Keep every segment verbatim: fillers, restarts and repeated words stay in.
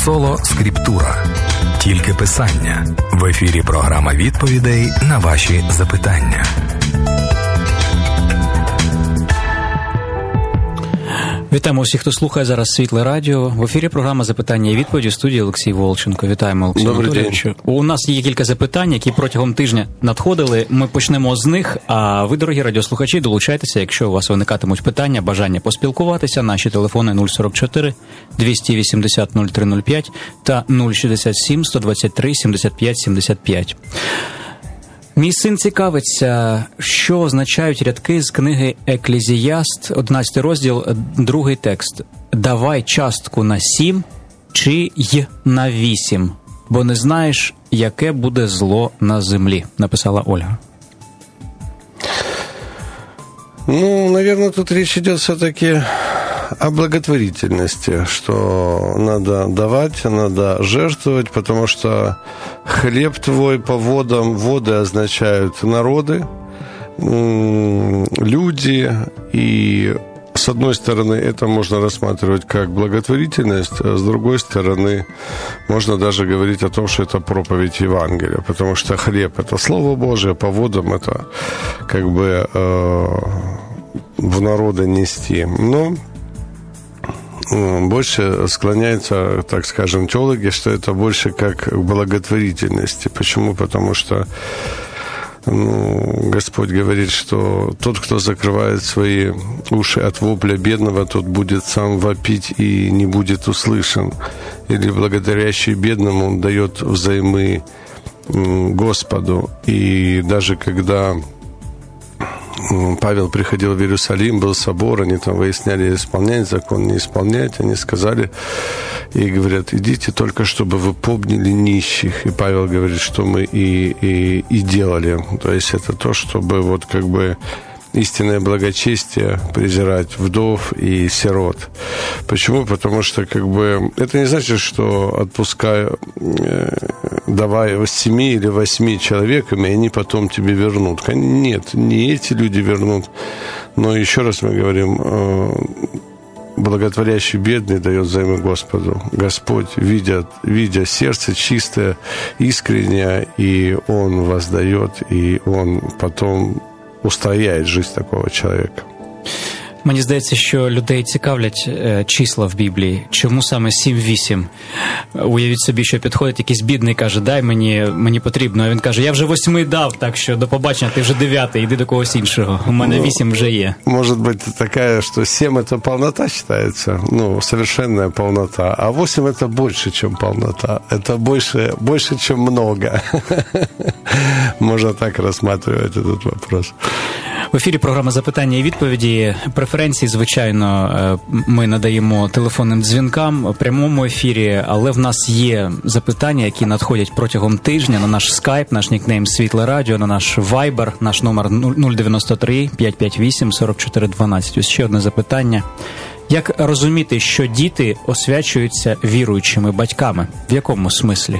Соло Скриптура. Тільки писання. В ефірі програма відповідей на ваші запитання. Вітаємо всіх, хто слухає зараз Світле Радіо. В ефірі програма «Запитання і відповіді», в студії Олексій Волченко. Вітаємо, Олексій Анатолійович. У нас є кілька запитань, які протягом тижня надходили. Ми почнемо з них, а ви, дорогі радіослухачі, долучайтеся, якщо у вас виникатимуть питання, бажання поспілкуватися. Наші телефони нуль сорок чотири двісті вісімдесят нуль три нуль п'ять та нуль шістдесят сім сто двадцять три сімдесят п'ять сімдесят п'ять. Мій син цікавиться, що означають рядки з книги «Еклезіаст», одинадцятий розділ, другий текст. «Давай частку на сім чи й на вісім, бо не знаєш, яке буде зло на землі», написала Ольга. Ну, наверное, тут речь идет все-таки о благотворительности, что надо давать, надо жертвовать, потому что хлеб твой по водам, воды означают народы, люди, и с одной стороны это можно рассматривать как благотворительность, а с другой стороны можно даже говорить о том, что это проповедь Евангелия, потому что хлеб – это Слово Божие, по водам это как бы э, в народы нести. Но больше склоняются, так скажем, теологи, что это больше как к благотворительности. Почему? Потому что ну, Господь говорит, что тот, кто закрывает свои уши от вопля бедного, тот будет сам вопить и не будет услышан. Или благодарящий бедному дает взаймы Господу. И даже когда Павел приходил в Иерусалим, был собор, они там выясняли, исполнять закон, не исполнять. Они сказали и говорят, идите только, чтобы вы помнили нищих. И Павел говорит, что мы и, и, и делали. То есть это то, чтобы вот как бы истинное благочестие презирать вдов и сирот. Почему? Потому что как бы это не значит, что отпускаю, э, давай семи или восьми человекам, и они потом тебе вернут. Нет, не эти люди вернут. Но еще раз мы говорим, э, благотворящий бедный дает взаймы Господу. Господь, видя, видя сердце чистое, искреннее, и Он воздает, и Он потом устрояет жизнь такого чоловіка. Мені здається, що людей цікавлять е, числа в Біблії. Чому саме сім-вісім? Уявіть собі, що підходить якийсь бідний, каже, дай мені, мені потрібно. А він каже, я вже восьми дав, так що до побачення, ти вже дев'ятий, йди до когось іншого. У мене вісім вже є. Может быть такая, что семь это полнота считается, ну, совершенная полнота, а восемь это больше, чем полнота. Это больше, больше чем много. Можно так рассматривать этот вопрос. В ефірі програма «Запитання і відповіді». Преференції, звичайно, ми надаємо телефонним дзвінкам в прямому ефірі, але в нас є запитання, які надходять протягом тижня на наш скайп, наш нікнейм «Світле Радіо», на наш вайбер, наш номер нуль дев'яносто три п'ятсот п'ятдесят вісім сорок чотири дванадцять. Ось ще одне запитання. Як розуміти, що діти освячуються віруючими батьками? В якому смислі?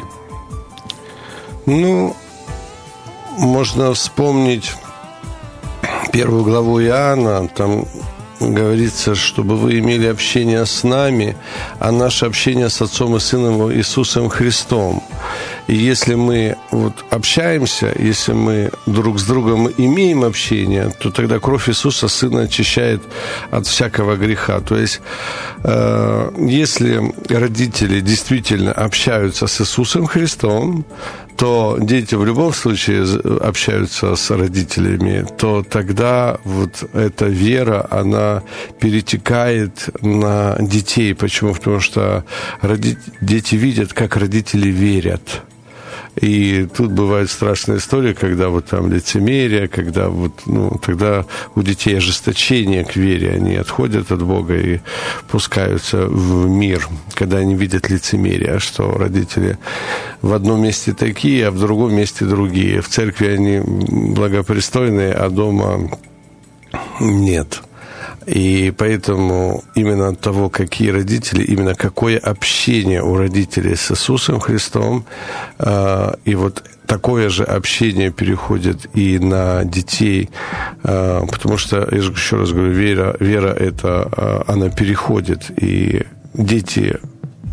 Ну, можно вспомнить первую главу Иоанна, там говорится, чтобы вы имели общение с нами, а наше общение с Отцом и Сыном Иисусом Христом. И если мы вот общаемся, если мы друг с другом имеем общение, то тогда кровь Иисуса, Сына, очищает от всякого греха. То есть, э, если родители действительно общаются с Иисусом Христом, то дети в любом случае общаются с родителями, то тогда вот эта вера, она перетекает на детей. Почему? Потому что роди... дети видят, как родители верят. И тут бывают страшные истории, когда вот там лицемерие, когда вот, ну, тогда у детей ожесточение к вере, они отходят от Бога и пускаются в мир, когда они видят лицемерие, что родители в одном месте такие, а в другом месте другие. В церкви они благопристойные, а дома нет. И поэтому именно от того, какие родители, именно какое общение у родителей с Иисусом Христом, и вот такое же общение переходит и на детей, потому что, я же еще раз говорю, вера, вера это, она переходит, и дети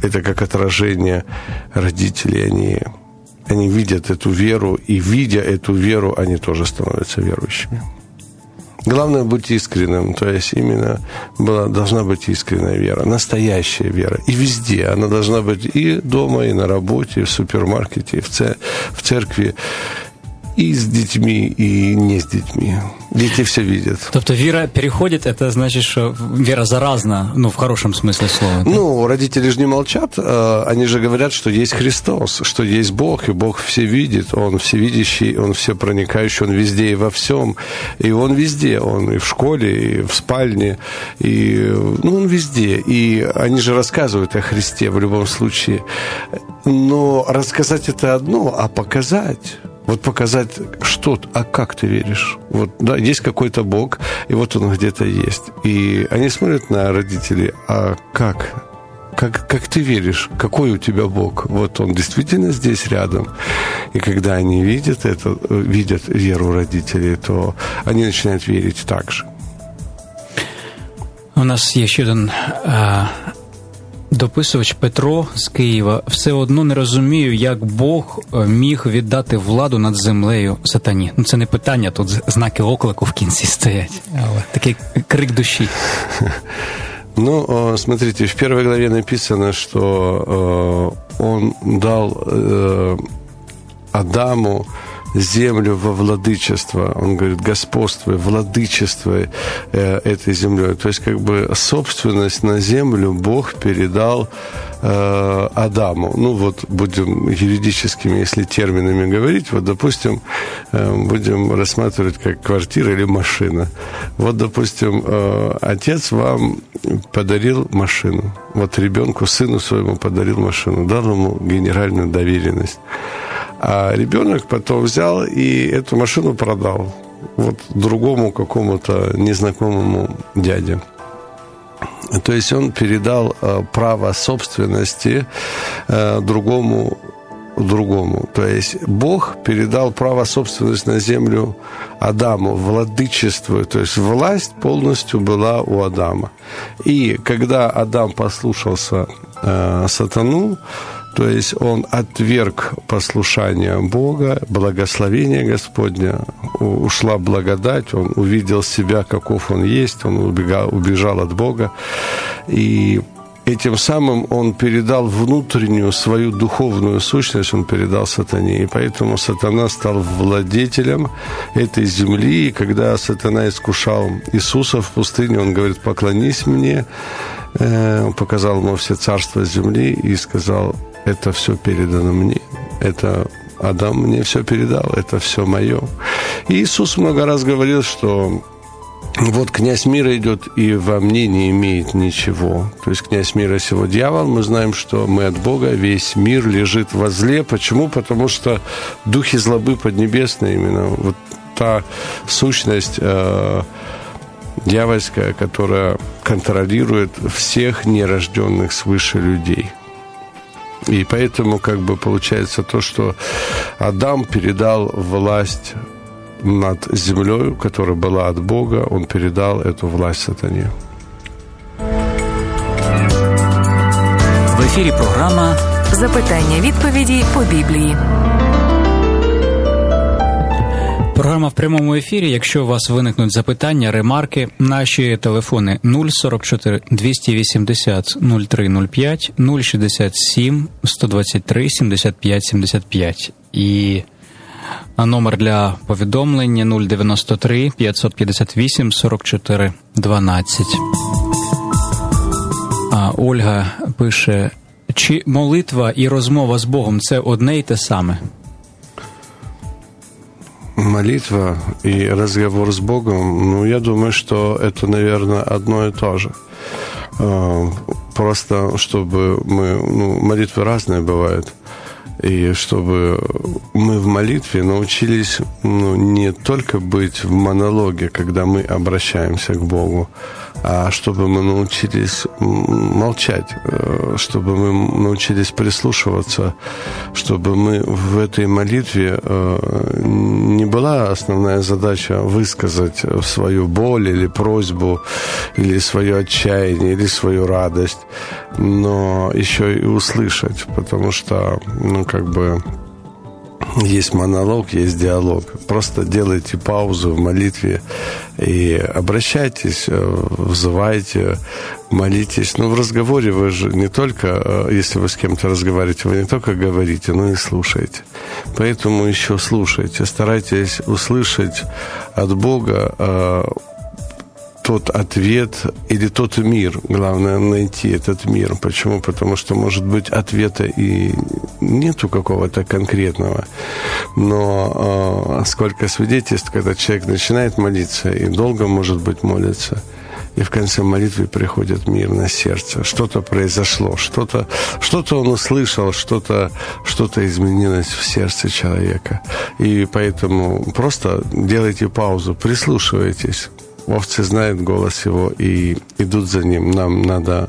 это как отражение родителей. Они, они видят эту веру, и, видя эту веру, они тоже становятся верующими. Главное быть искренним, то есть именно была, должна быть искренняя вера, настоящая вера. И везде. Она должна быть и дома, и на работе, и в супермаркете, и в, цер- в церкви, и с детьми, и не с детьми. Дети все видят. Тобто вера переходит, это значит, что вера заразна, ну, в хорошем смысле слова. Да? Ну, родители же не молчат, они же говорят, что есть Христос, что есть Бог, и Бог все видит, Он всевидящий, Он всепроникающий, Он везде и во всем, и Он везде, Он и в школе, и в спальне, и, ну, Он везде, и они же рассказывают о Христе в любом случае, но рассказать это одно, а показать... Вот показать, что, а как ты веришь. Вот, да, есть какой-то Бог, и вот он где-то есть. И они смотрят на родителей, а как? Как, как ты веришь? Какой у тебя Бог? Вот он действительно здесь рядом. И когда они видят это, видят веру родителей, то они начинают верить так же. У нас є ще один а, дописувач Петро з Києва. Все одно не розумію, як Бог міг віддати владу над землею сатані. Ну, це не питання, тут знаки оклику в кінці стоять. Але такий крик душі. Ну, смотрите, в первой главе написано, что э, он дал э, Адаму землю во владычество. Он говорит, господствуй, владычествуй э, этой землей. То есть, как бы, собственность на землю Бог передал э, Адаму. Ну, вот, будем юридическими, если терминами говорить, вот, допустим, э, будем рассматривать как квартира или машина. Вот, допустим, э, отец вам подарил машину. Вот ребенку, сыну своему подарил машину, дал ему генеральную доверенность. А ребенок потом взял и эту машину продал вот другому какому-то незнакомому дяде. То есть он передал э, право собственности э, другому другому. То есть Бог передал право собственности на землю Адаму, владычеству. То есть власть полностью была у Адама. И когда Адам послушался э, сатану, то есть он отверг послушание Бога, благословение Господня, ушла благодать, он увидел себя, каков он есть, он убегал, убежал от Бога. И этим самым он передал внутреннюю свою духовную сущность, он передал сатане. И поэтому сатана стал владетелем этой земли. И когда сатана искушал Иисуса в пустыне, он говорит, поклонись мне, он показал ему все царства земли и сказал, это все передано мне, это Адам мне все передал, это все мое. И Иисус много раз говорил, что вот князь мира идет и во мне не имеет ничего. То есть князь мира сего дьявол, мы знаем, что мы от Бога, весь мир лежит во зле. Почему? Потому что духи злобы поднебесные именно, вот та сущность э, дьявольская, которая контролирует всех нерожденных свыше людей. И поэтому как бы получается то, что Адам передал власть над землей, которая была от Бога, он передал эту власть сатане. В ефірі програма «Запитання-відповіді по Біблії». Програма в прямому ефірі. Якщо у вас виникнуть запитання, ремарки, наші телефони нуль сорок чотири двісті вісімдесят нуль три нуль п'ять, нуль шістдесят сім сто двадцять три сімдесят п'ять сімдесят п'ять. І номер для повідомлення нуль дев'яносто три п'ятсот п'ятдесят вісім сорок чотири дванадцять. А Ольга пише, чи молитва і розмова з Богом – це одне й те саме? Молитва и разговор с Богом, ну, я думаю, что это, наверное, одно и то же. Просто, чтобы мы... Ну, молитвы разные бывают. И чтобы мы в молитве научились, ну, не только быть в монологе, когда мы обращаемся к Богу, а чтобы мы научились молчать, чтобы мы научились прислушиваться, чтобы мы в этой молитве не была основная задача высказать свою боль или просьбу, или свое отчаяние, или свою радость, но еще и услышать, потому что, ну, как бы есть монолог, есть диалог. Просто делайте паузу в молитве и обращайтесь, взывайте, молитесь. Но в разговоре вы же не только, если вы с кем-то разговариваете, вы не только говорите, но и слушаете. Поэтому еще слушайте, старайтесь услышать от Бога тот ответ или тот мир. Главное найти этот мир. Почему? Потому что, может быть, ответа и нету какого-то конкретного. Но э, сколько свидетельств, когда человек начинает молиться и долго, может быть, молится, и в конце молитвы приходит мир на сердце. Что-то произошло, что-то, что-то он услышал, что-то, что-то изменилось в сердце человека. И поэтому просто делайте паузу, прислушивайтесь. Овцы знают голос его и идут за ним. Нам надо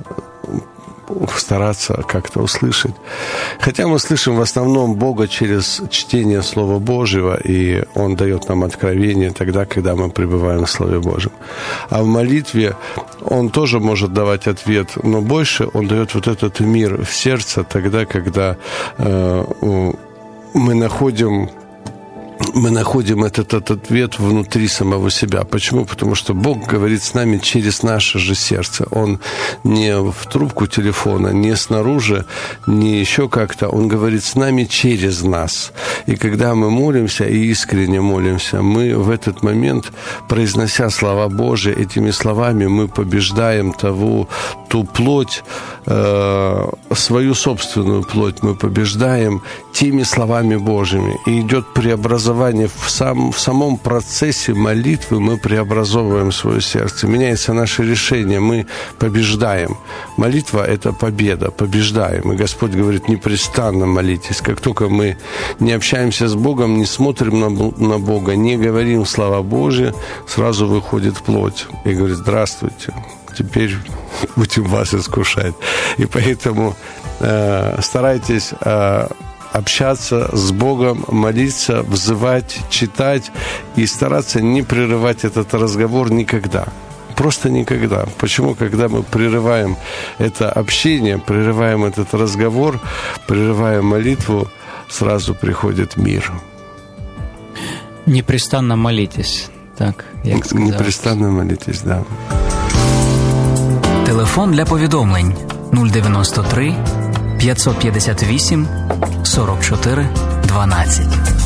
стараться как-то услышать. Хотя мы слышим в основном Бога через чтение Слова Божьего, и Он дает нам откровение тогда, когда мы пребываем в Слове Божьем. А в молитве Он тоже может давать ответ, но больше Он дает вот этот мир в сердце тогда, когда э, мы находим мы находим этот, этот ответ внутри самого себя. Почему? Потому что Бог говорит с нами через наше же сердце. Он не в трубку телефона, не снаружи, не еще как-то. Он говорит с нами через нас. И когда мы молимся, и искренне молимся, мы в этот момент, произнося слова Божьи, этими словами мы побеждаем того, ту плоть, э, свою собственную плоть мы побеждаем теми словами Божьими. И идет преобразование в, сам, в самом процессе молитвы, мы преобразовываем свое сердце. Меняется наше решение, мы побеждаем. Молитва – это победа, побеждаем. И Господь говорит, непрестанно молитесь. Как только мы не общаемся с Богом, не смотрим на, на Бога, не говорим слова Божьи, сразу выходит плоть и говорит, здравствуйте, теперь будем вас искушать. И поэтому э, старайтесь э, общаться с Богом, молиться, взывать, читать и стараться не прерывать этот разговор никогда. Просто никогда. Почему? Когда мы прерываем это общение, прерываем этот разговор, прерываем молитву, сразу приходит мир. Непрестанно молитесь. Так, як сказав. Непрестанно молитесь, да. Телефон для повідомлень нуль дев'яносто три п'ятсот п'ятдесят вісім сорок чотири дванадцять.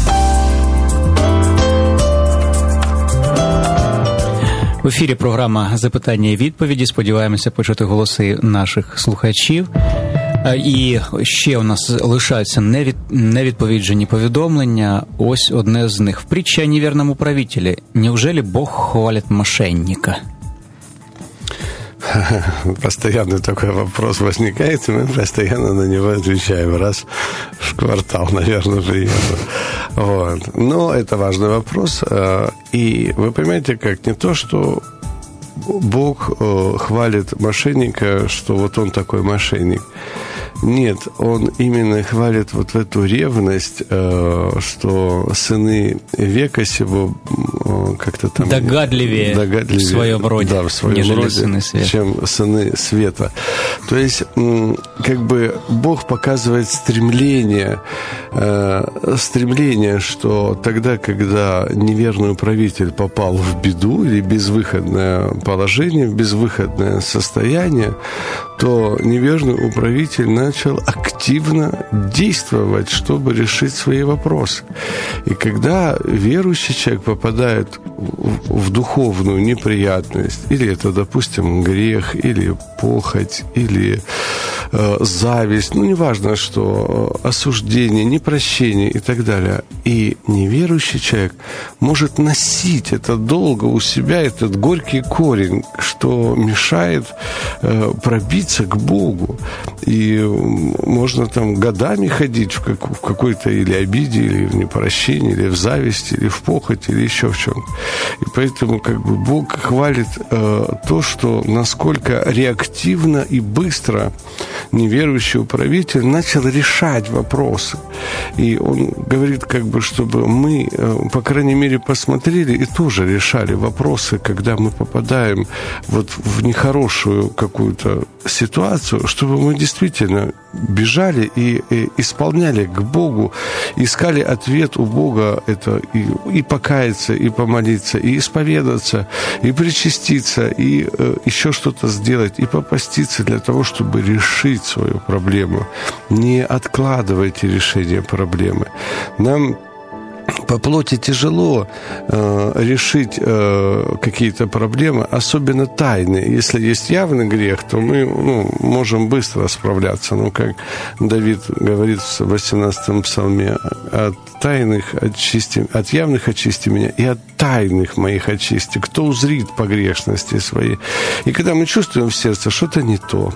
В ефірі програма «Запитання і відповіді». Сподіваємося почути голоси наших слухачів. І ще у нас лишаються невід... невідповіджені повідомлення. Ось одне з них. В притче о неверном правителе. Неужели Бог хвалит мошенника? Постоянно такой вопрос возникает, и мы постоянно на него отвечаем. Раз в квартал, наверное, приеду. Вот. Но это важный вопрос. И вы понимаете, как не то, что Бог хвалит мошенника, что вот он такой мошенник. Нет, он именно хвалит вот эту ревность, что сыны века сего как-то там... Догадливее, догадливее в своем роде, да, в своем нежели роде, сыны света. Чем сыны света. То есть, как бы Бог показывает стремление, стремление, что тогда, когда неверный управитель попал в беду или безвыходное положение, в безвыходное состояние, то неверный управитель начал активно действовать, чтобы решить свои вопросы. И когда верующий человек попадает в духовную неприятность, или это, допустим, грех, или похоть, или э, зависть, ну, неважно что, осуждение, непрощение и так далее. И неверующий человек может носить это долго у себя, этот горький корень, что мешает э, пробиться к Богу. И можно там годами ходить в, как, в какой-то или обиде, или в непрощении, или в зависти, или в похоти, или еще в чем-то. И поэтому как бы Бог хвалит э, то, что насколько реактивно и быстро неверующий управитель начал решать вопросы. И он говорит, как бы, чтобы мы, э, по крайней мере, посмотрели и тоже решали вопросы, когда мы попадаем вот в нехорошую какую-то ситуацию, чтобы мы действительно бежали и, и исполняли к Богу, искали ответ у Бога, это и, и покаяться, и помолиться, и исповедаться, и причаститься, и э, еще что-то сделать, и попаститься для того, чтобы решить свою проблему. Не откладывайте решение проблемы. Нам по плоти тяжело э, решить э, какие-то проблемы, особенно тайные. Если есть явный грех, то мы ну, можем быстро справляться. Ну, как Давид говорит в восемнадцатом псалме: от тайных очисти, от явных очисти меня, и от тайных моих очисти. Кто узрит погрешности свои? И когда мы чувствуем в сердце что-то не то,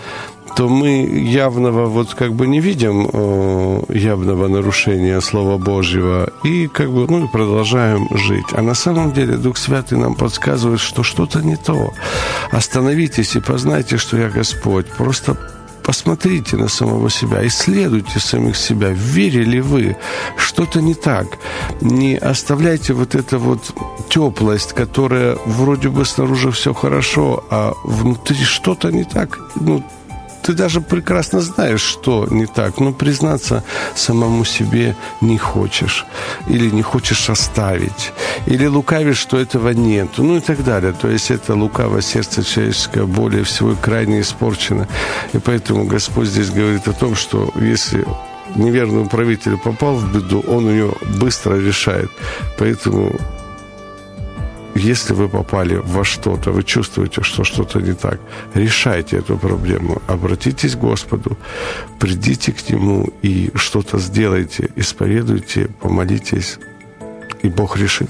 то мы явного вот как бы не видим э, явного нарушения Слова Божьего и как бы ну и продолжаем жить. А на самом деле Дух Святый нам подсказывает, что что-то не то. Остановитесь и познайте, что я Господь. Просто посмотрите на самого себя, исследуйте самих себя. Верили вы, что-то не так. Не оставляйте вот эту вот теплость, которая вроде бы снаружи все хорошо, а внутри что-то не так. Ну, ты даже прекрасно знаешь, что не так, но признаться самому себе не хочешь. Или не хочешь оставить. Или лукавишь, что этого нет. Ну и так далее. То есть это лукавое сердце человеческое более всего крайне испорчено. И поэтому Господь здесь говорит о том, что если неверный управитель попал в беду, он ее быстро решает. Поэтому если вы попали во что-то, вы чувствуете, что что-то не так, решайте эту проблему, обратитесь к Господу, придите к Нему и что-то сделайте, исповедуйте, помолитесь, і Бог рішить.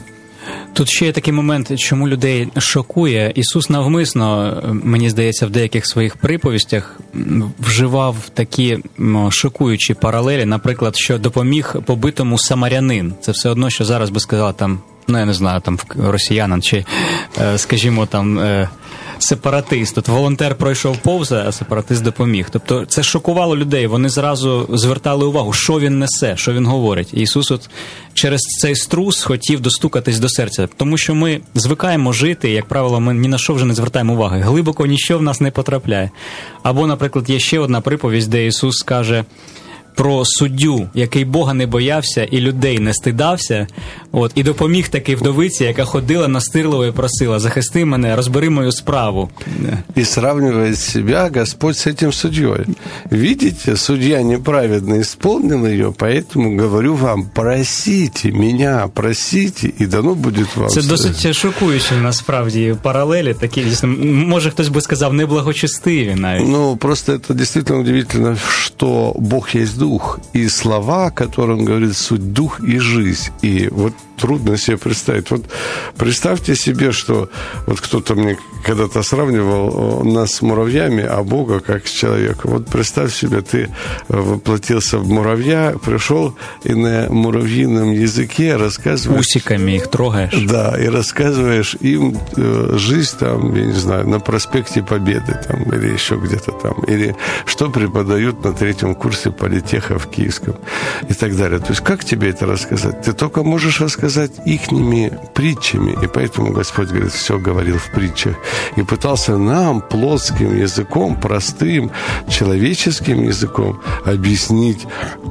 Тут ще є такий момент, чому людей шокує. Ісус навмисно, мені здається, в деяких своїх приповістях вживав такі шокуючі паралелі, наприклад, що допоміг побитому самарянин. Це все одно, що зараз би сказала там, ну, я не знаю, там, росіянин чи, скажімо, там, сепаратист. От волонтер пройшов повз, а сепаратист допоміг. Тобто це шокувало людей. Вони зразу звертали увагу, що він несе, що він говорить. І Ісус от через цей струс хотів достукатись до серця. Тому що ми звикаємо жити, і, як правило, ми ні на що вже не звертаємо уваги. Глибоко ніщо в нас не потрапляє. Або, наприклад, є ще одна приповість, де Ісус каже про суддю, який Бога не боявся і людей не стидався, от, і допоміг таки вдовиці, яка ходила настирливо і просила: захисти мене, розбери мою справу. И сравнивает себя Господь с этим судьей. Видите, судья неправедно исполнил ее, поэтому говорю вам, просите меня, просите, і дано буде вам. Це досить шокуючі, насправді, паралелі такі, дійсно, може хтось би сказав, неблагочестиві навіть. Ну, просто это действительно удивительно, что Бог есть дух, и слова, которые он говорит, суть дух и жизнь. И вот трудно себе представить. Вот представьте себе, что вот кто-то мне когда-то сравнивал нас с муравьями, а Бога как с человеком. Вот представь себе, ты воплотился в муравья, пришел и на муравьином языке рассказываешь... Усиками их трогаешь. Да, и рассказываешь им э, жизнь там, я не знаю, на проспекте Победы там, или еще где-то там, или что преподают на третьем курсе политеха в Киевском и так далее. То есть как тебе это рассказать? Ты только можешь рассказать ихними притчами, и поэтому Господь говорит, все говорил в притчах, и пытался нам плотским языком, простым человеческим языком объяснить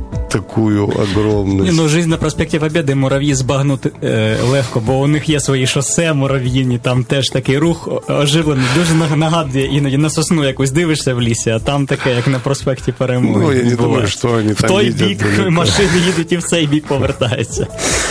такую огромність. Ну, жизнь на проспекті Побєди мурав'ї збагнути е, легко, бо у них є свої шосе мурав'їні, там теж такий рух оживлений, дуже нагадує іноді на сосну якусь дивишся в лісі, а там таке, як на проспекті Перемоги. Ну, я не думаю, що вони там їдять. В той бік далеко. Машини їдуть і в цей бік повертаються.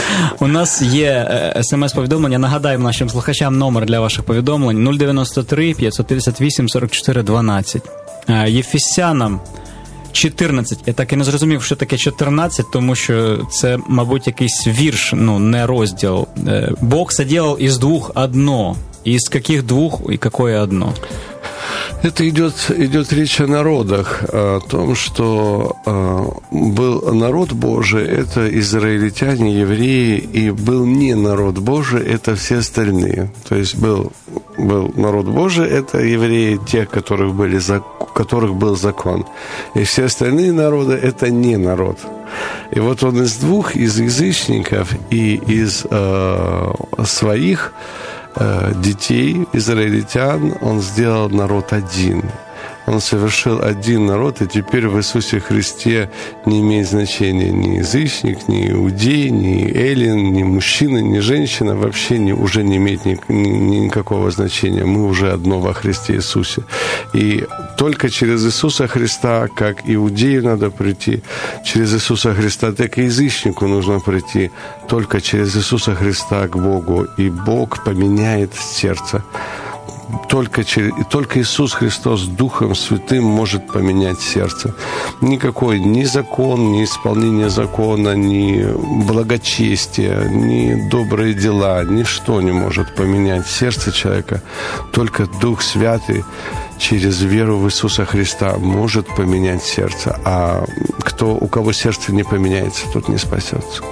У нас є смс-повідомлення, нагадаємо нашим слухачам номер для ваших повідомлень нуль дев'яносто три п'ятсот п'ятдесят вісім сорок чотири дванадцять. Єфесянам чотирнадцять. Я так і не зрозумів, що таке чотирнадцять, тому що це, мабуть, якийсь вірш, ну, не розділ. Бог соделал из двух одно. Из каких двух и какое одно? Это идет, идет речь о народах, о том, что э, был народ Божий, это израильтяне, евреи, и был не народ Божий, это все остальные. То есть был, был народ Божий, это евреи, те, которых, были, у которых был закон. И все остальные народы, это не народ. И вот он из двух, из язычников и из э, своих детей, израильтян, он сделал народ один. Он совершил один народ, и теперь в Иисусе Христе не имеет значения ни язычник, ни иудей, ни эллин, ни мужчина, ни женщина, вообще не, уже не имеет ни, ни, никакого значения. Мы уже одно во Христе Иисусе. И только через Иисуса Христа, как иудею надо прийти, через Иисуса Христа, так и язычнику нужно прийти, только через Иисуса Христа к Богу, и Бог поменяет сердце. Только, через, только Иисус Христос Духом Святым может поменять сердце. Никакой ни закон, ни исполнение закона, ни благочестие, ни добрые дела, ничто не может поменять сердце человека. Только Дух Святый через веру в Иисуса Христа может поменять сердце. А кто, у кого сердце не поменяется, тот не спасется.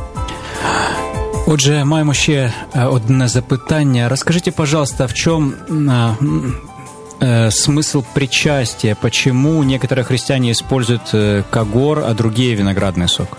Отже, маємо ще одне запитання. Расскажите, пожалуйста, в чем э, э, смысл причастия? Почему некоторые христиане используют э, когор, а другие виноградный сок?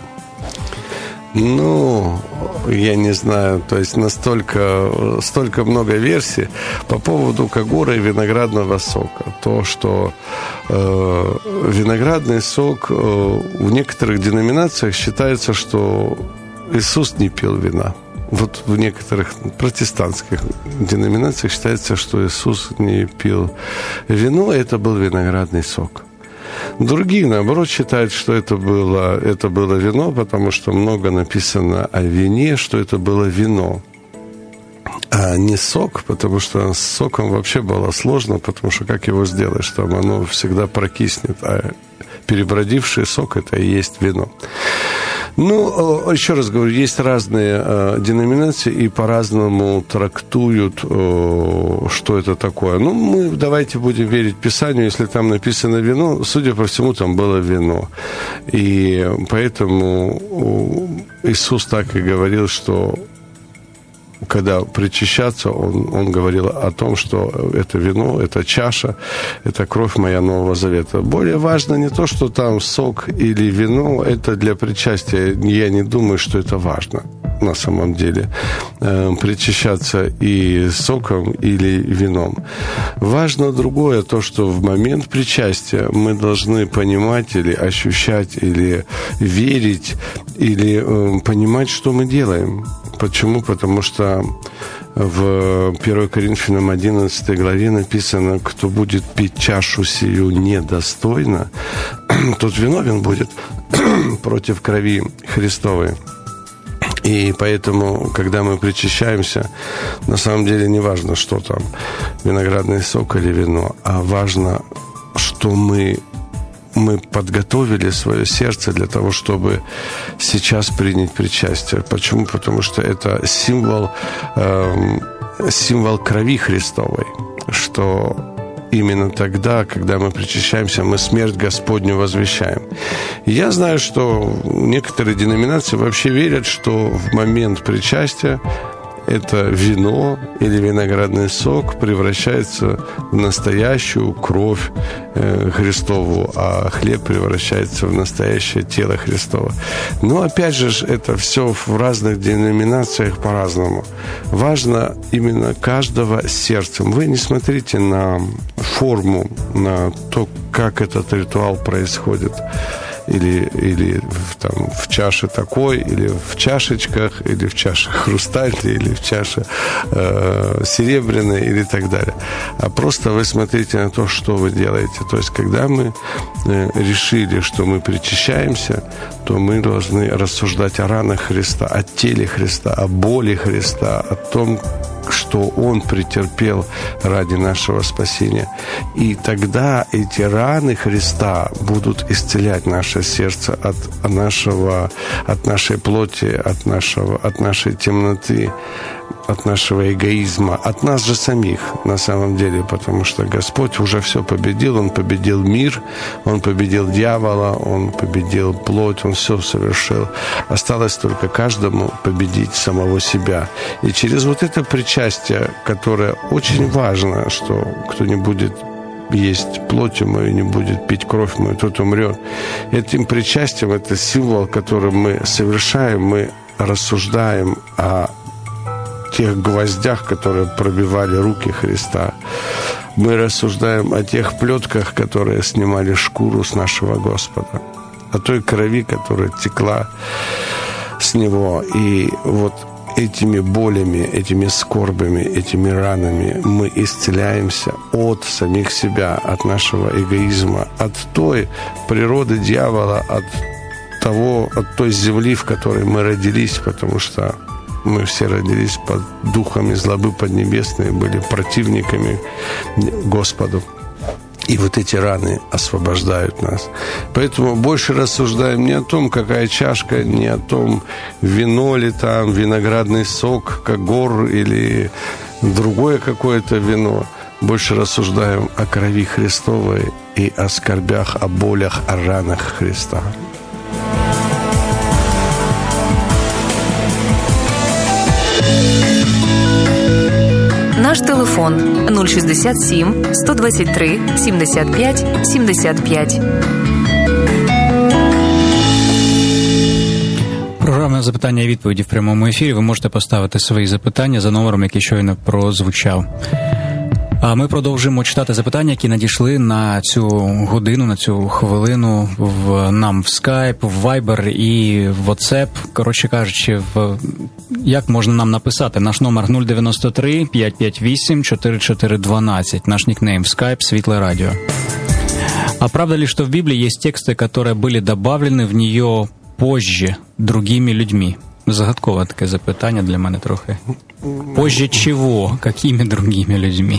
Ну, я не знаю, то есть настолько, столько много версий по поводу когора и виноградного сока. То, что э, виноградный сок э, в некоторых деноминациях считается, что Иисус не пил вина. Вот в некоторых протестантских деноминациях считается, что Иисус не пил вино, это был виноградный сок. Другие, наоборот, считают, что это было, это было вино, потому что много написано о вине, что это было вино, а не сок, потому что с соком вообще было сложно, потому что как его сделаешь, там оно всегда прокиснет, а перебродивший сок – это и есть вино. Ну, еще раз говорю, есть разные э, деноминации и по-разному трактуют, э, что это такое. Ну, мы давайте будем верить Писанию, если там написано вино, судя по всему, там было вино. И поэтому Иисус так и говорил, что когда причащаться, он, он говорил о том, что это вино, это чаша, это кровь моя Нового Завета. Более важно не то, что там сок или вино, это для причастия. Я не думаю, что это важно на самом деле, э, причащаться и соком или вином. Важно другое, то, что в момент причастия мы должны понимать или ощущать, или верить, или э, понимать, что мы делаем. Почему? Потому что в первое Коринфянам одиннадцатой главе написано: кто будет пить чашу сию недостойно, тот виновен будет против крови Христовой. И поэтому, когда мы причащаемся, на самом деле не важно, что там, виноградный сок или вино, а важно, что мы мы подготовили свое сердце для того, чтобы сейчас принять причастие. Почему? Потому что это символ, э, символ крови Христовой, что именно тогда, когда мы причащаемся, мы смерть Господню возвещаем. И я знаю, что некоторые деноминации вообще верят, что в момент причастия это вино или виноградный сок превращается в настоящую кровь э, Христову, а хлеб превращается в настоящее тело Христово. Но опять же, это все в разных деноминациях по-разному. Важно именно каждого сердцем. Вы не смотрите на форму, на то, как этот ритуал происходит. или, или в, там, в чаше такой, или в чашечках, или в чаше хрустальной, или в чаше э, серебряной, или так далее. А просто вы смотрите на то, что вы делаете. То есть, когда мы э, решили, что мы причащаемся, то мы должны рассуждать о ранах Христа, о теле Христа, о боли Христа, о том, что Он претерпел ради нашего спасения. И тогда эти раны Христа будут исцелять наше сердце от нашего, от нашей плоти, от, нашего, от нашей темноты, от нашего эгоизма, от нас же самих на самом деле, потому что Господь уже все победил. Он победил мир, Он победил дьявола, Он победил плоть, Он все совершил. Осталось только каждому победить самого себя. И через вот это причастие, которое очень важно, что кто не будет есть плоть мою, не будет пить кровь мою, тот умрет. Этим причастием, это символ, который мы совершаем, мы рассуждаем о тех гвоздях, которые пробивали руки Христа. Мы рассуждаем о тех плетках, которые снимали шкуру с нашего Господа, о той крови, которая текла с Него. И вот этими болями, этими скорбями, этими ранами мы исцеляемся от самих себя, от нашего эгоизма, от той природы дьявола, от того, от той земли, в которой мы родились, потому что мы все родились под духами злобы поднебесной, были противниками Господу. И вот эти раны освобождают нас. Поэтому больше рассуждаем не о том, какая чашка, не о том, вино ли там, виноградный сок, когор или другое какое-то вино. Больше рассуждаем о крови Христовой и о скорбях, о болях, о ранах Христа. Наш телефон нуль шістдесят сім сто двадцять три сімдесят п'ять сімдесят п'ять. Програма запитання і відповіді в прямому ефірі. Ви можете поставити свої запитання за номером, який щойно прозвучав. А ми продовжуємо читати запитання, які надійшли на цю годину, на цю хвилину в нам в Skype, в Viber і в WhatsApp. Коротше кажучи, в як можна нам написати? Наш номер нуль дев'яносто три п'ять п'ять вісім чотири чотири дванадцять. Наш никнейм в Skype «Светлое радио». А правда ли, что в Библии есть тексты, которые были добавлены в нее позже другими людьми? Загадкове таке запитання для мене трохи. Позже чего? Какими другими людьми?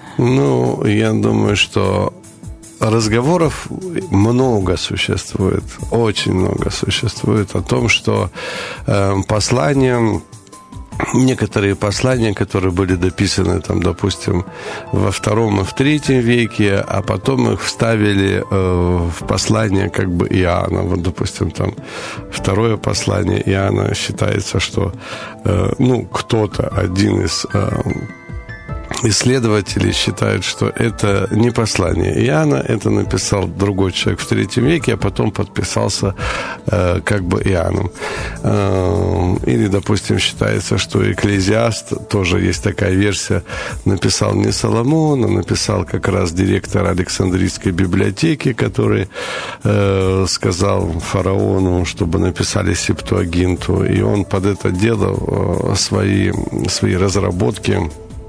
Ну, я думаю, что разговоров много существует, очень много существует о том, что э, послания, некоторые послания, которые были дописаны, там, допустим, во втором и в третьем веке, а потом их вставили э, в послание как бы Иоанна. Вот, допустим, там второе послание Иоанна считается, что э, ну, кто-то, один из э, исследователи считают, что это не послание Иоанна, это написал другой человек в третьем веке, а потом подписался э, как бы Иоанном. Э, или, допустим, считается, что Экклезиаст, тоже есть такая версия, написал не Соломон, а написал как раз директор Александрийской библиотеки, который э, сказал фараону, чтобы написали Септуагинту, и он под это делал э, свои, свои разработки,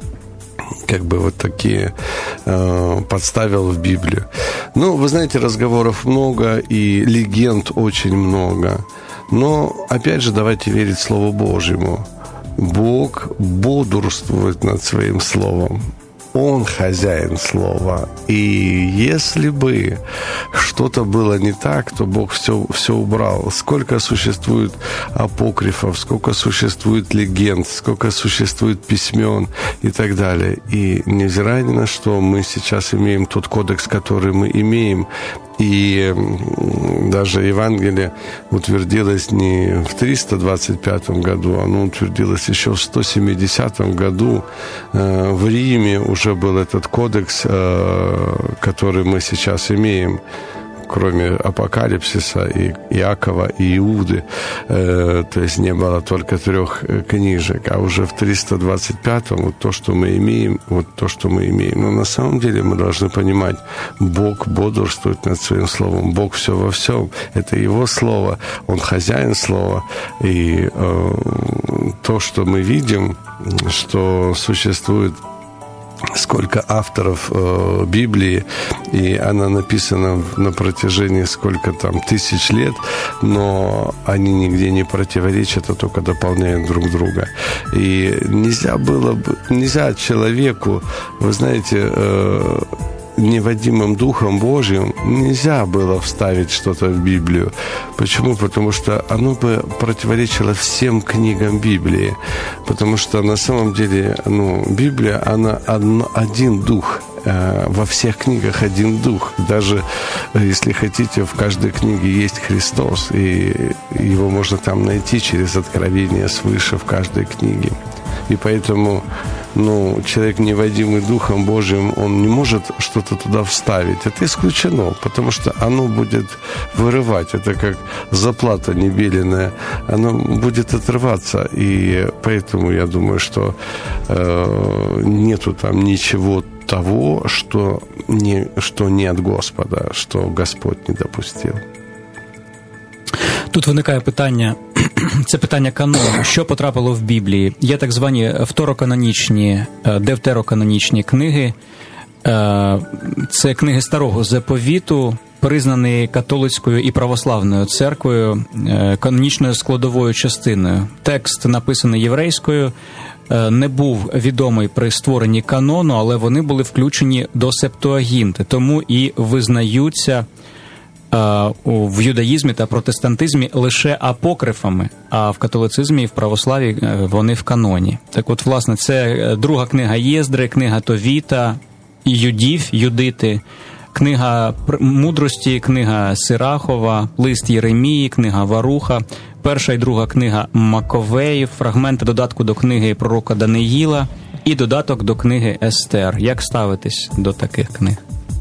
как бы вот такие э, подставил в Библию. Ну, вы знаете, разговоров много и легенд очень много. Но, опять же, давайте верить Слову Божьему. Бог бодрствует над Своим Словом. Он хозяин слова. И если бы что-то было не так, то Бог все, все убрал. Сколько существует апокрифов, сколько существует легенд, сколько существует письмен и так далее. И невзирая ни на что, мы сейчас имеем тот кодекс, который мы имеем. И даже Евангелие утвердилось не в триста двадцать пятом году, оно утвердилось еще в сто семидесятом году. В Риме уже был этот кодекс, который мы сейчас имеем. кроме Апокалипсиса, и Иакова, и Иуды, э, то есть не было только трех книжек, а уже в триста двадцать пятом вот то, что мы имеем, вот то, что мы имеем. Но на самом деле мы должны понимать, Бог бодрствует над Своим Словом, Бог все во всем, это Его Слово, Он хозяин Слова, и э, то, что мы видим, что существует сколько авторов э, Библии, и она написана на протяжении сколько там тысяч лет, но они нигде не противоречат, а только дополняют друг друга. И нельзя было бы, нельзя человеку, вы знаете, э, неводимым Духом Божьим нельзя было вставить что-то в Библию. Почему? Потому что оно бы противоречило всем книгам Библии. Потому что на самом деле, ну, Библия, она одно, один дух. Во всех книгах один дух. Даже, если хотите, в каждой книге есть Христос, и его можно там найти через откровение свыше в каждой книге. И поэтому, ну, человек, неводимый Духом Божьим, он не может что-то туда вставить. Это исключено, потому что оно будет вырывать. Это как заплата небеленная. Оно будет отрываться. И поэтому я думаю, что э, нету там ничего того, что не, что не от Господа, что Господь не допустил. Тут виникає питання, це питання канону, що потрапило в Біблії. Є так звані второканонічні, девтероканонічні книги. Це книги Старого Заповіту, признані католицькою і православною церквою канонічною складовою частиною. Текст, написаний єврейською, не був відомий при створенні канону, але вони були включені до Септуагінти, тому і визнаються в юдаїзмі та протестантизмі лише апокрифами, а в католицизмі і в православі вони в каноні. Так от, власне, це друга книга Єздри, книга Товіта, Юдів, Юдити, книга Мудрості, книга Сирахова, лист Єремії, книга Варуха, перша і друга книга Маковеїв, фрагменти додатку до книги пророка Даниїла і додаток до книги Естер. Як ставитись до таких книг?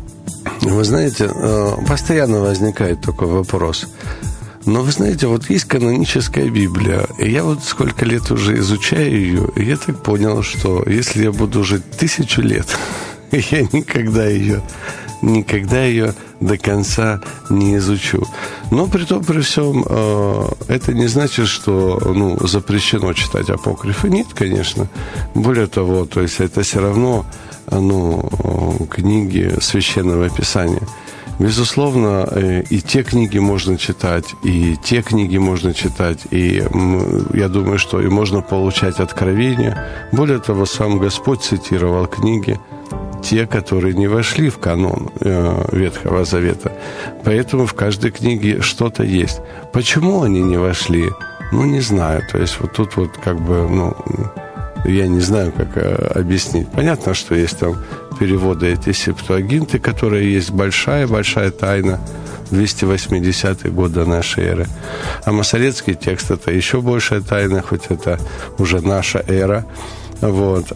Вы знаете, постоянно возникает такой вопрос. Но вы знаете, вот есть каноническая Библия, и я вот сколько лет уже изучаю ее, и я так понял, что если я буду жить тысячу лет, я никогда ее, никогда ее до конца не изучу. Но при том, при всем, это не значит, что, ну, запрещено читать апокрифы. Нет, конечно. Более того, то есть это все равно, ну, книги Священного Писания. Безусловно, и те книги можно читать, и те книги можно читать, и я думаю, что и можно получать откровения. Более того, сам Господь цитировал книги, те, которые не вошли в канон Ветхого Завета. Поэтому в каждой книге что-то есть. Почему они не вошли? Ну, не знаю. То есть вот тут вот как бы, ну, я не знаю, как объяснить. Понятно, что есть там переводы эти септуагинты, которые есть большая-большая тайна, двести восьмидесятый год до нашей эры. А масоретский текст – это еще большая тайна, хоть это уже наша эра. Вот.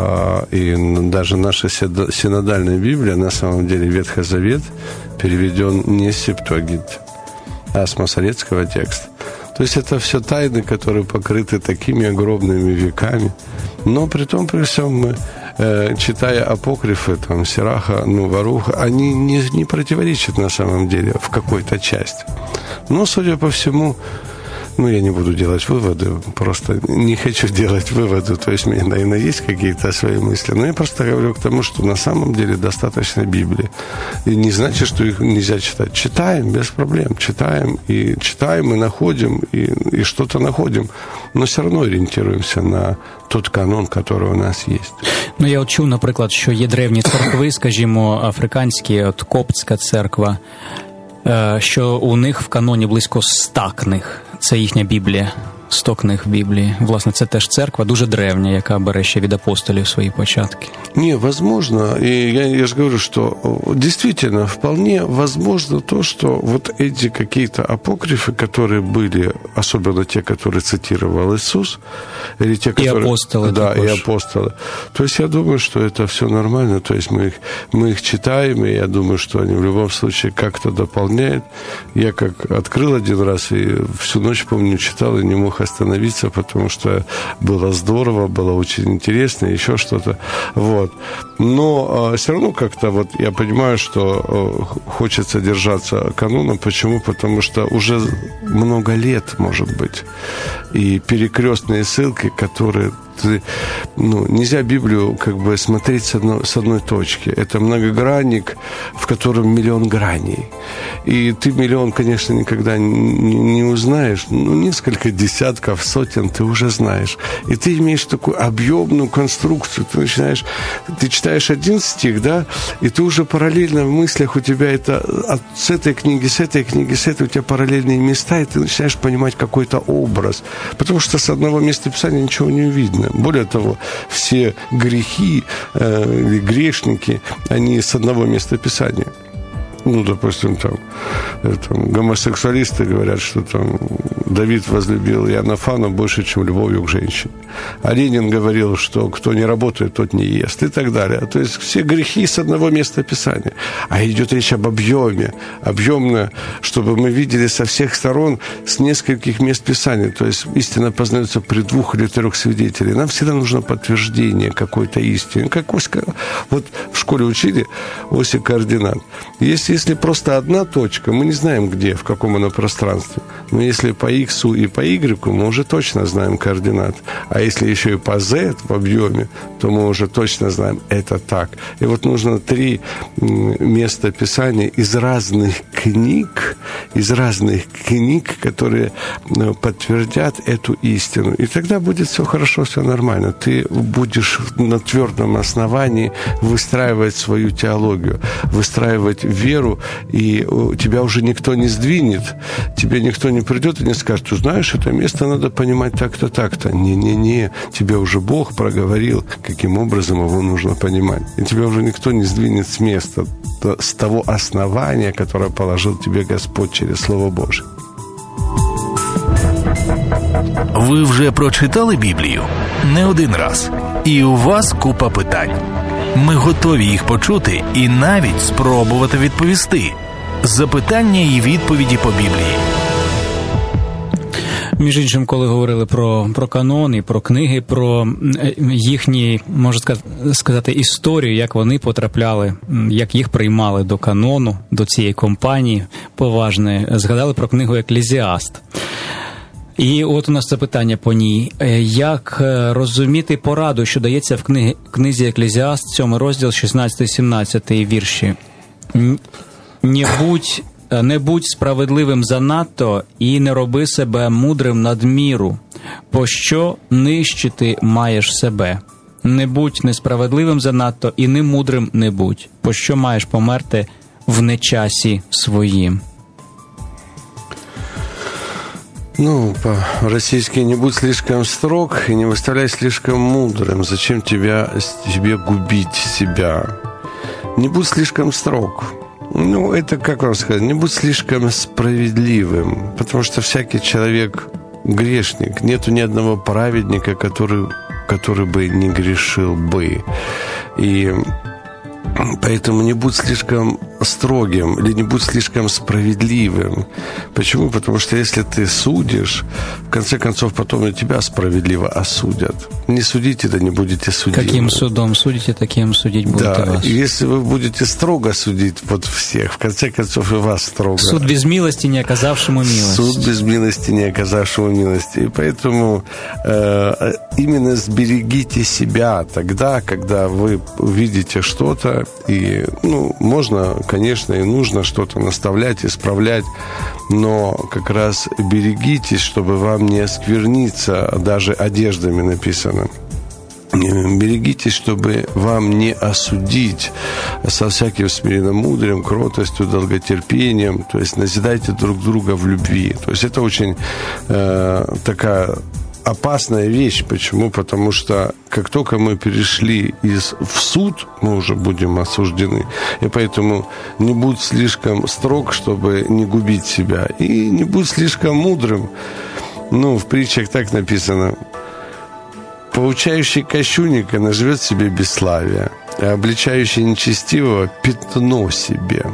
И даже наша синодальная Библия, на самом деле, Ветхий Завет переведен не с септуагинты, а с масоретского текста. То есть это все тайны, которые покрыты такими огромными веками. Но при том, при всем, мы, э, читая апокрифы, там, Сираха, ну, Варуха, они не, не противоречат на самом деле в какой-то части. Но, судя по всему, ну, я не буду делать выводы, просто не хочу делать выводы, то есть у меня, наверное, есть какие-то свои мысли, но я просто говорю к тому, что на самом деле достаточно Библии. И не значит, что их нельзя читать. Читаем, без проблем, читаем, и читаем, и находим, и, и что-то находим, но все равно ориентируемся на тот канон, который у нас есть. Ну, я от чув, наприклад, що є древні церкви, скажімо, африканські, от Коптська церква, що у них в каноні близько ста книг. Це їхня Біблія. сто книг Біблії. Власне, це теж церква, дуже древня, яка бере ще від апостолів свої початки. Не, возможно. И я, я же говорю, что действительно вполне возможно то, что вот эти какие-то апокрифы, которые были, особенно те, которые цитировал Иисус, или те, которые... И апостолы. Да, також. и апостолы. То есть я думаю, что это все нормально. То есть мы их, мы их читаем, и я думаю, что они в любом случае как-то дополняют. Я как открыл один раз и всю ночь, помню, читал и не мог остановиться, потому что было здорово, было очень интересно, еще что-то. Вот. Но а, все равно как-то вот я понимаю, что а, хочется держаться канона. Почему? Потому что уже много лет, может быть, и перекрестные ссылки, которые... Ты, ну, нельзя Библию как бы смотреть с одной, с одной точки. Это многогранник, в котором миллион граней. И ты миллион, конечно, никогда не, не узнаешь. Ну, несколько десятков, сотен ты уже знаешь. И ты имеешь такую объемную конструкцию. Ты начинаешь... Ты читаешь один стих, да, и ты уже параллельно в мыслях у тебя это от, с этой книги, с этой книги, с этой у тебя параллельные места, и ты начинаешь понимать какой-то образ. Потому что с одного места Писания ничего не видно. Более того, все грехи э, или грешники, они с одного места Писания. Ну, допустим, там, там гомосексуалисты говорят, что там Давид возлюбил Иоаннафана больше, чем любовью к женщине. А Ленин говорил, что кто не работает, тот не ест, и так далее. То есть все грехи с одного места Писания. А идет речь об объеме. Объемно, чтобы мы видели со всех сторон, с нескольких мест Писания. То есть истина познается при двух или трех свидетелях. Нам всегда нужно подтверждение какой-то истины. Как ось, вот в школе учили оси координат. Если Если просто одна точка, мы не знаем, где, в каком она пространстве. Но если по X и по Y, мы уже точно знаем координаты. А если еще и по Z в объеме, то мы уже точно знаем, это так. И вот нужно три места Писания из разных книг, из разных книг, которые подтвердят эту истину. И тогда будет все хорошо, все нормально. Ты будешь на твердом основании выстраивать свою теологию, выстраивать веру, и тебя уже никто не сдвинет, тебе никто не придет и не скажет, ты знаешь, это место надо понимать так-то, так-то. Не-не-не, тебе уже Бог проговорил, каким образом его нужно понимать. И тебя уже никто не сдвинет с места, с того основания, которое положил тебе Господь через Слово Божие. Ви вже прочитали Біблію? Не один раз. І у вас купа питань. Ми готові їх почути і навіть спробувати відповісти. Запитання і відповіді по Біблії. Між іншим, коли говорили про, про канон і про книги, про їхні, можна сказати, історію, як вони потрапляли, як їх приймали до канону, до цієї компанії поважної, згадали про книгу «Еклезіаст». І от у нас це питання по ній. Як розуміти пораду, що дається в книги, книзі «Еклезіаст», сьомий розділ, шістнадцятий-сімнадцятий вірші? «Не будь, не будь справедливим занадто і не роби себе мудрим надміру, пощо нищити маєш себе. Не будь несправедливим занадто і не мудрим не будь, пощо маєш померти в нечасі своїм». Ну, по-российски, не будь слишком строг и не выставляй слишком мудрым. Зачем тебя, тебе губить себя? Не будь слишком строг. Ну, это, как вам сказать, не будь слишком справедливым, потому что всякий человек грешник. Нету ни одного праведника, который, который бы не грешил бы. И поэтому не будь слишком строгим или не будь слишком справедливым. Почему? Потому что если ты судишь, в конце концов потом и тебя справедливо осудят. Не судите, да не будете судить. Каким судом судите, таким судить будете да, вас. И если вы будете строго судить вот всех, в конце концов и вас строго. Суд без милости, не оказавшему милости. Суд без милости, не оказавшему милости. И поэтому э, именно сберегите себя тогда, когда вы видите что-то, и, ну, можно, конечно, и нужно что-то наставлять, исправлять, но как раз берегитесь, чтобы вам не оскверниться, даже одеждами написано. берегитесь, чтобы вам не осудить со всяким смиренномудрием, кротостью, долготерпением. То есть назидайте друг друга в любви. То есть это очень э, такая опасная вещь. Почему? Потому что как только мы перешли из, в суд, мы уже будем осуждены. И поэтому не будь слишком строг, чтобы не губить себя. И не будь слишком мудрым. Ну, в притчах так написано: поучающий кощунника наживет себе бесславие, а обличающий нечестивого пятно себе.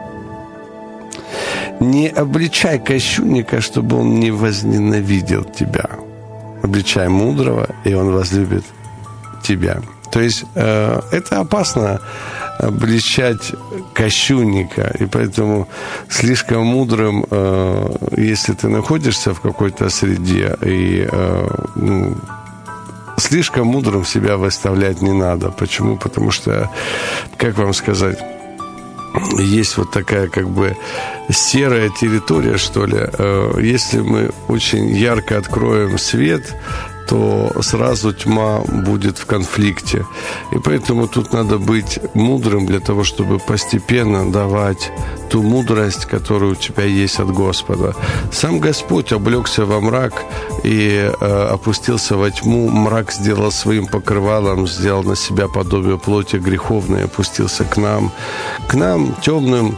Не обличай кощунника, чтобы он не возненавидел тебя. Обличай мудрого, и он возлюбит тебя. То есть э, это опасно обличать кощунника, и поэтому слишком мудрым, э, если ты находишься в какой-то среде, и э, ну, слишком мудрым себя выставлять не надо. Почему? Потому что, как вам сказать, есть вот такая как бы серая территория, что ли. Если мы очень ярко откроем свет, то сразу тьма будет в конфликте. И поэтому тут надо быть мудрым для того, чтобы постепенно давать ту мудрость, которая у тебя есть от Господа. Сам Господь облегся во мрак и э, опустился во тьму. Мрак сделал своим покрывалом, сделал на себя подобие плоти греховной, опустился к нам, к нам, темным,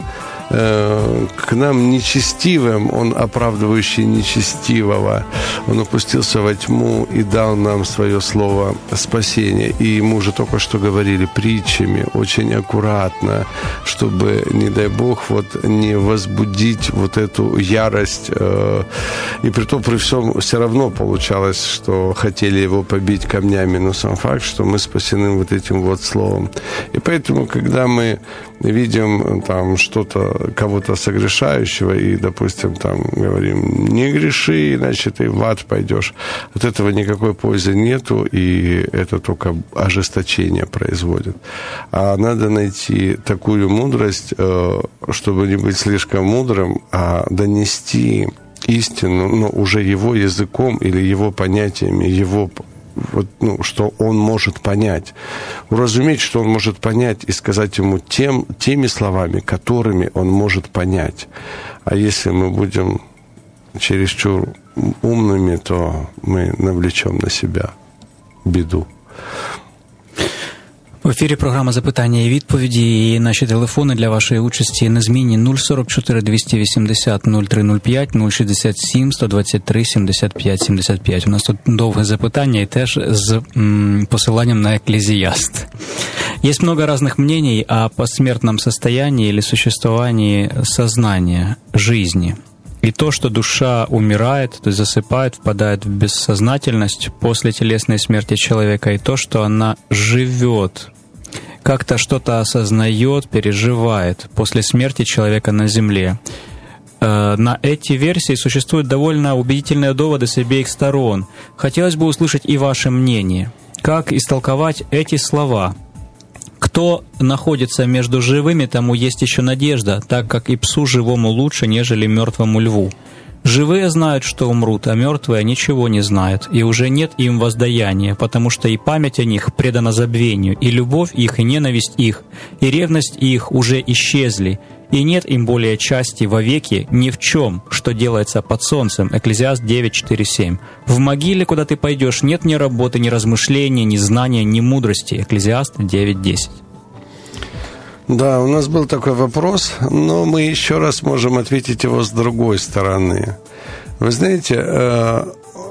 к нам нечестивым, он оправдывающий нечестивого. Он опустился во тьму и дал нам свое слово спасения. И мы уже только что говорили притчами, очень аккуратно, чтобы, не дай Бог, вот не возбудить вот эту ярость. И при том, при всем, все равно получалось, что хотели его побить камнями, но сам факт, что мы спасены вот этим вот словом. И поэтому, когда мы видим там что-то, кого-то согрешающего, и, допустим, там говорим: не греши, иначе ты в ад пойдешь. От этого никакой пользы нету, и это только ожесточение производит. А надо найти такую мудрость, чтобы не быть слишком мудрым, а донести истину, но уже его языком или его понятиями, его вот, ну, что он может понять. Уразуметь, что он может понять, и сказать ему тем, теми словами, которыми он может понять. А если мы будем чересчур умными, то мы навлечем на себя беду. В ефірі програма «Запитання і відповіді», і наші телефони для вашої участі незмінні: нуль сорок чотири двісті вісімдесят нуль три нуль п'ять, нуль шістдесят сім сто двадцять три сімдесят п'ять сімдесят п'ять. У нас тут довге запитання і теж з м, посиланням на Екклезиаст. Есть много разных мнений о посмертном состоянии или существовании сознания, жизни. И то, что душа умирает, то есть засыпает, впадает в бессознательность после телесной смерти человека, и то, что она живет, как-то что-то осознает, переживает после смерти человека на земле. На эти версии существуют довольно убедительные доводы с обеих сторон. Хотелось бы услышать и ваше мнение. Как истолковать эти слова? Кто находится между живыми, тому есть еще надежда, так как и псу живому лучше, нежели мертвому льву. Живые знают, что умрут, а мертвые ничего не знают, и уже нет им воздаяния, потому что и память о них предана забвению, и любовь их, и ненависть их, и ревность их уже исчезли, и нет им более части вовеки ни в чем, что делается под солнцем. Экклезиаст девять, четыре, семь. В могиле, куда ты пойдешь, нет ни работы, ни размышления, ни знания, ни мудрости. Экклезиаст девять, десять. Да, у нас был такой вопрос, но мы еще раз можем ответить его с другой стороны. Вы знаете,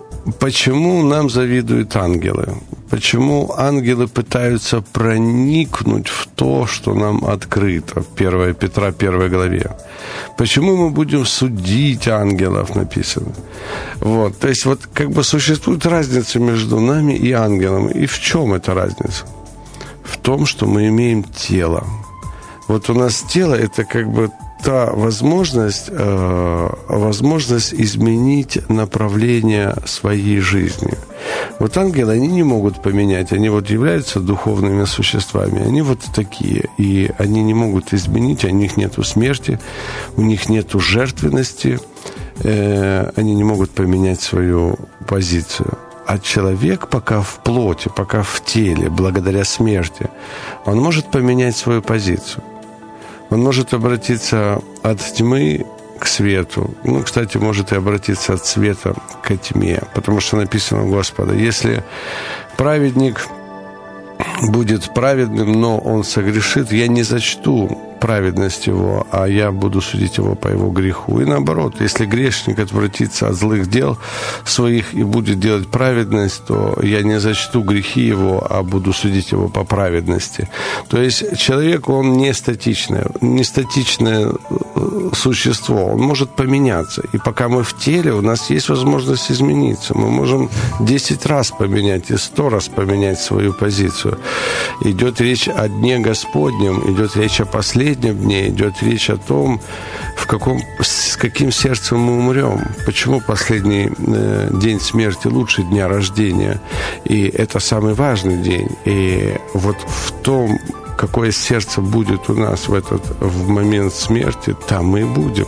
почему нам завидуют ангелы? Почему ангелы пытаются проникнуть в то, что нам открыто в первое Петра первой главе? Почему мы будем судить ангелов, написано? Вот, то есть вот как бы существует разница между нами и ангелом. И в чем эта разница? В том, что мы имеем тело. Вот у нас тело – это как бы та возможность, э, возможность изменить направление своей жизни. Вот ангелы, они не могут поменять, они вот являются духовными существами, они вот такие, и они не могут изменить, у них нету смерти, у них нету жертвенности, э, они не могут поменять свою позицию. А человек пока в плоти, пока в теле, благодаря смерти, он может поменять свою позицию. Он может обратиться от тьмы к свету. Ну, кстати, может и обратиться от света к тьме. Потому что написано у Господа: если праведник будет праведным, но он согрешит, я не зачту праведность его, а я буду судить его по его греху. И наоборот, если грешник отвратится от злых дел своих и будет делать праведность, то я не зачту грехи его, а буду судить его по праведности. То есть человек, он не статичное, не статичное существо, он может поменяться. И пока мы в теле, у нас есть возможность измениться. Мы можем десять раз поменять и сто раз поменять свою позицию. Идет речь о дне Господнем, идет речь о последнем дне, идет речь о том, в каком, с каким сердцем мы умрем. Почему последний э, день смерти лучше дня рождения? И это самый важный день. И вот в том, какое сердце будет у нас в этот в момент смерти, там мы и будем.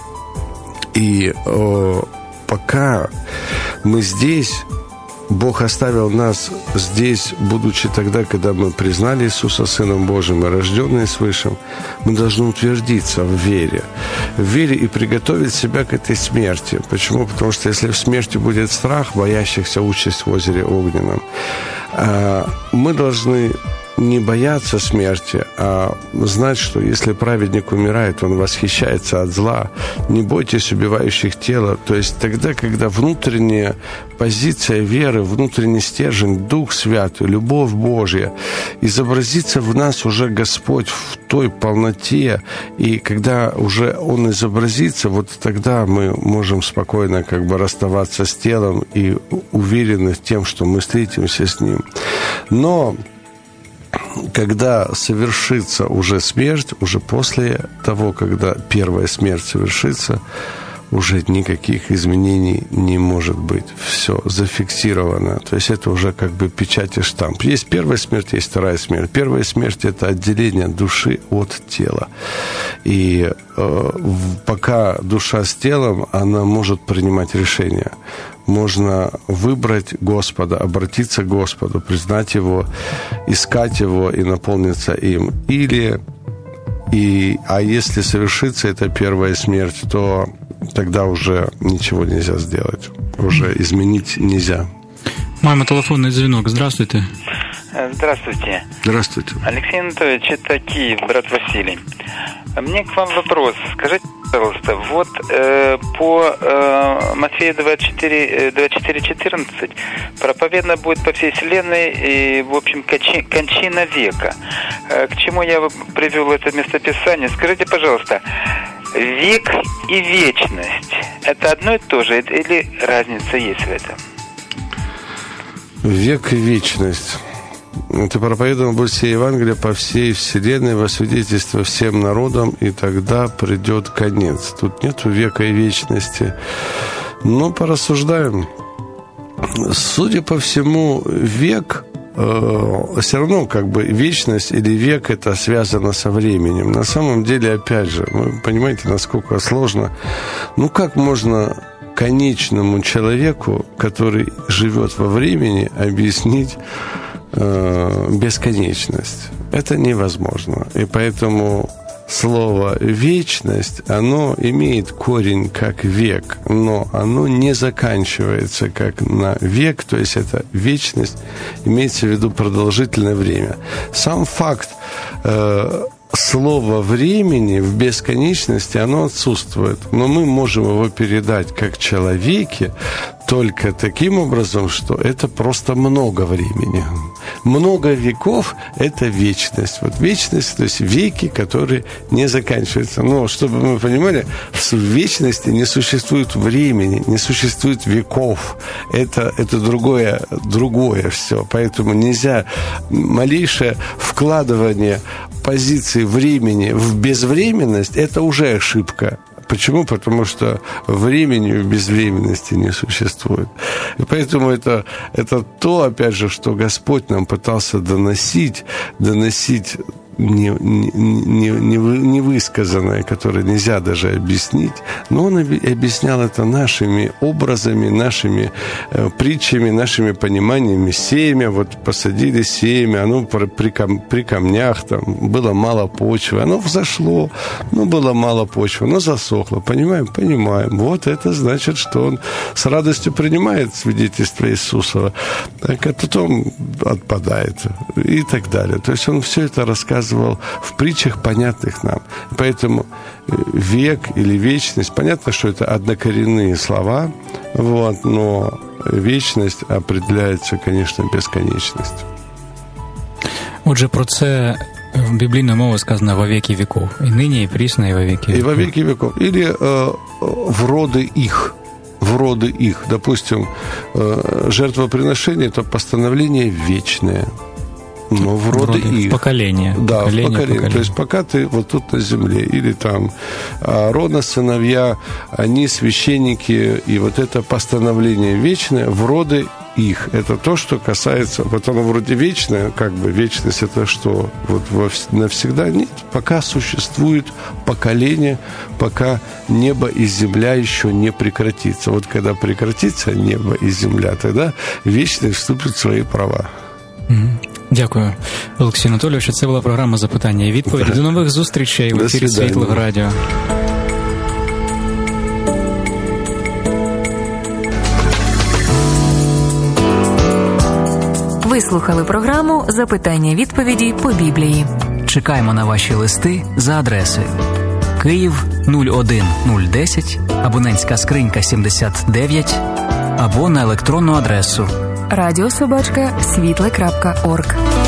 И э, пока мы здесь, Бог оставил нас здесь, будучи тогда, когда мы признали Иисуса Сыном Божьим и рожденные свыше, мы должны утвердиться в вере. В вере и приготовить себя к этой смерти. Почему? Потому что если в смерти будет страх, боящихся участь в озере огненном, мы должны не бояться смерти, а знать, что если праведник умирает, он восхищается от зла. Не бойтесь убивающих тело. То есть тогда, когда внутренняя позиция веры, внутренний стержень, Дух Святый, любовь Божья, изобразится в нас уже Господь в той полноте, и когда уже Он изобразится, вот тогда мы можем спокойно как бы расставаться с телом и уверены в тем, что мы встретимся с Ним. Но когда совершится уже смерть, уже после того, когда первая смерть совершится, уже никаких изменений не может быть. Все зафиксировано. То есть это уже как бы печать и штамп. Есть первая смерть, есть вторая смерть. Первая смерть – это отделение души от тела. И э, пока душа с телом, она может принимать решения. Можно выбрать Господа, обратиться к Господу, признать Его, искать Его и наполниться им. Или, и, а если совершится эта первая смерть, то тогда уже ничего нельзя сделать. Уже изменить нельзя. Мама, телефонный звонок. Здравствуйте. Здравствуйте. Здравствуйте. Алексей Анатольевич, это Киев, брат Василий. Мне к вам вопрос. Скажите, пожалуйста, вот э, по э, Матфея двадцать четыре, двадцать четыре четырнадцать проповедано будет по всей вселенной и, в общем, кончи, кончина века. Э, к чему я привел это местописание? Скажите, пожалуйста, век и вечность – это одно и то же или разница есть в этом? Век и вечность. Ты проповедовал будет все Евангелие по всей вселенной во свидетельство всем народам, и тогда придет конец. Тут нету века и вечности. Но порассуждаем. Судя по всему, век э, все равно как бы вечность или век это связано со временем. На самом деле, опять же, вы понимаете, насколько сложно. Ну как можно конечному человеку, который живет во времени, объяснить бесконечность? Это невозможно. И поэтому слово «вечность», оно имеет корень как «век», но оно не заканчивается как на век, то есть это вечность, имеется в виду продолжительное время. Сам факт э, слова «времени» в бесконечности, оно отсутствует, но мы можем его передать как человеки только таким образом, что это просто много времени. Много веков – это вечность. Вот вечность, то есть веки, которые не заканчиваются. Но, чтобы мы понимали, в вечности не существует времени, не существует веков. Это, это другое, другое все. Поэтому нельзя малейшее вкладывание позиции времени в безвременность – это уже ошибка. Почему? Потому что времени в безвременности не существует. И поэтому это, это то, опять же, что Господь нам пытался доносить, доносить не, не, не, не высказанное, которое нельзя даже объяснить, но он объяснял это нашими образами, нашими э, притчами, нашими пониманиями. Семя, вот посадили семя, оно при, кам, при камнях, там было мало почвы, оно взошло, но было мало почвы, оно засохло. Понимаем? Понимаем. Вот это значит, что он с радостью принимает свидетельство Иисусова, так, а потом отпадает и так далее. То есть он все это рассказывал в притчах, понятных нам. Поэтому век или вечность, понятно, что это однокоренные слова, вот, но вечность определяється, конечно, бесконечностью. Отже, про це біблійною мовою сказано «во веки веков». И ныне, и присно, и во веки веков. И во веки веков. Или э, в роды их. В роды их. Допустим, э, жертвоприношение – это постановление вечное. Но в роды их. В поколение. Да, поколение, в поколение. поколение. То есть пока ты вот тут на земле, или там Аарона сыновья, они священники, и вот это постановление вечное в роды их. Это то, что касается... Вот оно вроде вечное, как бы вечность это что? Вот навсегда? Нет. Пока существует поколение, пока небо и земля еще не прекратится. Вот когда прекратится небо и земля, тогда вечность вступит в свои права. Дякую, Олексій Анатолійович. Це була програма «Запитання і відповіді». До нових зустрічей в ефірі Світлого радіо. Ви слухали програму «Запитання-відповіді по Біблії». Чекаємо на ваші листи за адресою Київ нуль один нуль десять, абонентська скринька сімдесят дев'ять, або на електронну адресу радіособачка світле крапка орг.